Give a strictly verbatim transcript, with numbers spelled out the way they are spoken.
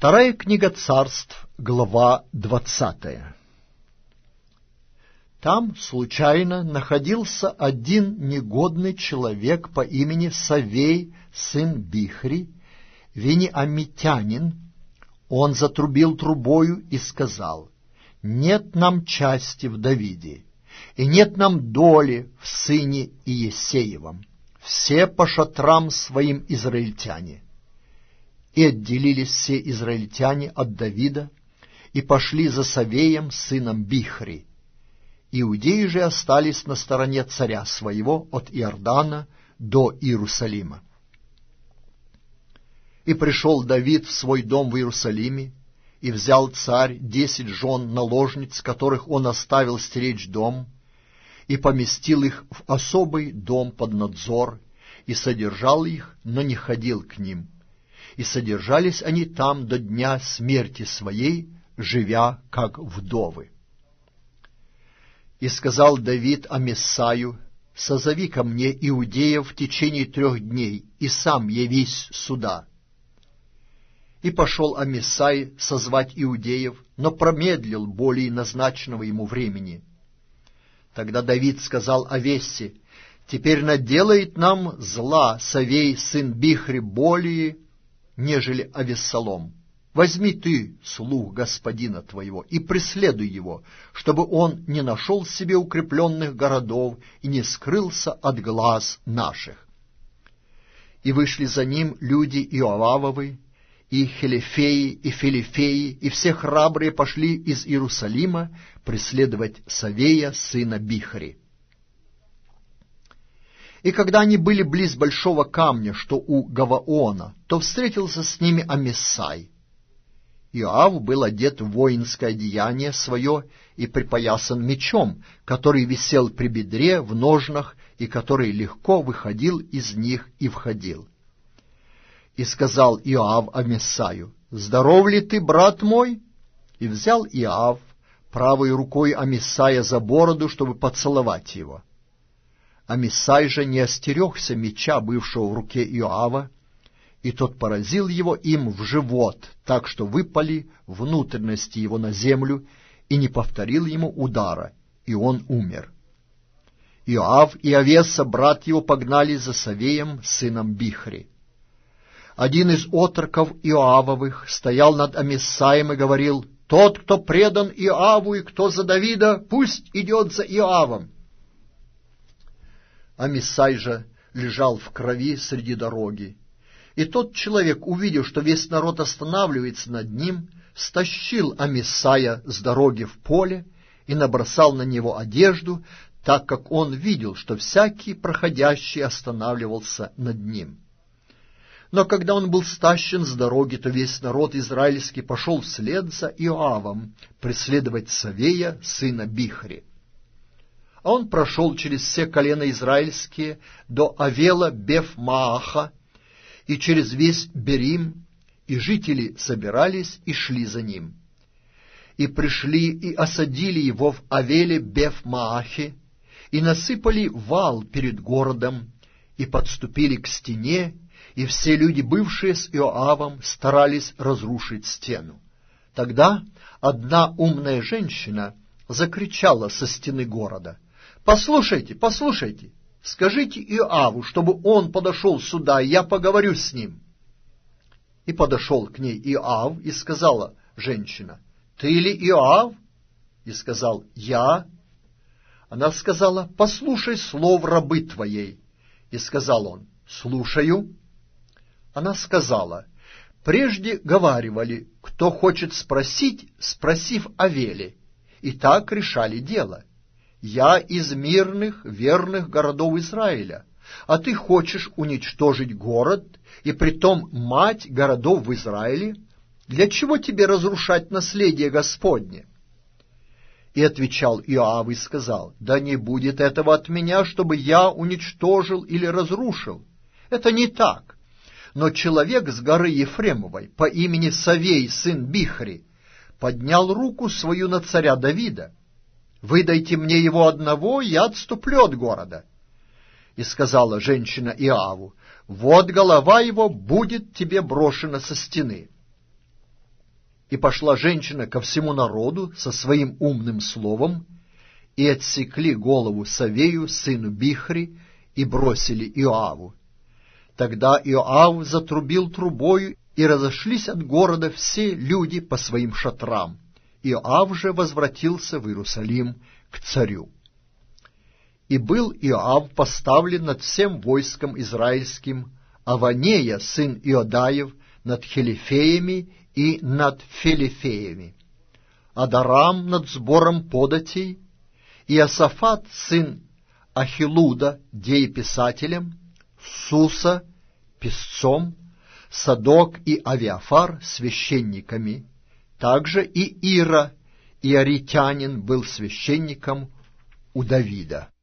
Вторая книга Царств, глава двадцатая. Там случайно находился один негодный человек по имени Савей, сын Бихри, вениамитянин. Он затрубил трубою и сказал: «Нет нам части в Давиде, и нет нам доли в сыне Иессеевом. Все по шатрам своим израильтяне». И отделились все израильтяне от Давида, и пошли за Савеем, сыном Бихри. Иудеи же остались на стороне царя своего от Иордана до Иерусалима. И пришел Давид в свой дом в Иерусалиме, и взял царь десять жен наложниц, которых он оставил стеречь дом, и поместил их в особый дом под надзор, и содержал их, но не ходил к ним. И содержались они там до дня смерти своей, живя как вдовы. И сказал Давид Амисаю: «Созови ко мне иудеев в течение трех дней, и сам явись сюда». И пошел Амисай созвать иудеев, но промедлил более назначенного ему времени. Тогда Давид сказал Авессе: «Теперь наделает нам зла Савей, сын Бихри, более, нежели Авессалом. Возьми ты слуг господина твоего и преследуй его, чтобы он не нашел себе укрепленных городов и не скрылся от глаз наших». И вышли за ним люди Иоавовы, и Хелефеи, и Филифеи, и все храбрые пошли из Иерусалима преследовать Савея, сына Бихри. И когда они были близ большого камня, что у Гаваона, то встретился с ними Амисай. Иоав был одет в воинское одеяние свое и припоясан мечом, который висел при бедре в ножнах, и который легко выходил из них и входил. И сказал Иоав Амисаю: «Здоров ли ты, брат мой?» И взял Иоав правой рукой Амисая за бороду, чтобы поцеловать его. Амисай же не остерегся меча, бывшего в руке Иоава, и тот поразил его им в живот, так что выпали внутренности его на землю, и не повторил ему удара, и он умер. Иоав и Авеса, брат его, погнали за Савеем, сыном Бихри. Один из отроков Иоавовых стоял над Амисаем и говорил: «Тот, кто предан Иоаву и кто за Давида, пусть идет за Иоавом». Амисай же лежал в крови среди дороги. И тот человек, увидев, что весь народ останавливается над ним, стащил Амисая с дороги в поле и набросал на него одежду, так как он видел, что всякий проходящий останавливался над ним. Но когда он был стащен с дороги, то весь народ израильский пошел вслед за Иоавом преследовать Савея, сына Бихри. А он прошел через все колена израильские до Авела Беф-Мааха и через весь Берим, и жители собирались и шли за ним. И пришли и осадили его в Авеле Беф-Маахе, и насыпали вал перед городом, и подступили к стене, и все люди, бывшие с Иоавом, старались разрушить стену. Тогда одна умная женщина закричала со стены города: «Послушайте, послушайте, скажите Иоаву, чтобы он подошел сюда, и я поговорю с ним». И подошел к ней Иоав, и сказала женщина: «Ты ли Иоав?» И сказал: «Я». Она сказала: «Послушай слов рабы твоей». И сказал он: «Слушаю». Она сказала: «Прежде говаривали, кто хочет спросить, спросив о Веле, и так решали дело. Я из мирных, верных городов Израиля, а ты хочешь уничтожить город, и притом мать городов в Израиле? Для чего тебе разрушать наследие Господне?» И отвечал Иоав и сказал: «Да не будет этого от меня, чтобы я уничтожил или разрушил. Это не так. Но человек с горы Ефремовой по имени Савей, сын Бихри, поднял руку свою на царя Давида. Выдайте мне его одного, я отступлю от города». И сказала женщина Иоаву: «Вот голова его будет тебе брошена со стены». И пошла женщина ко всему народу со своим умным словом, и отсекли голову Савею, сыну Бихри, и бросили Иоаву. Тогда Иоав затрубил трубою, и разошлись от города все люди по своим шатрам. Иоав же возвратился в Иерусалим к царю. И был Иоав поставлен над всем войском израильским, Аванея, сын Иодаев, над хелифеями и над фелифеями, Адарам над сбором податей, и Иосафат, сын Ахилуда, дееписателем, Суса, писцом, Садок и Авиафар священниками, также и Ира, иоритянин, был священником у Давида.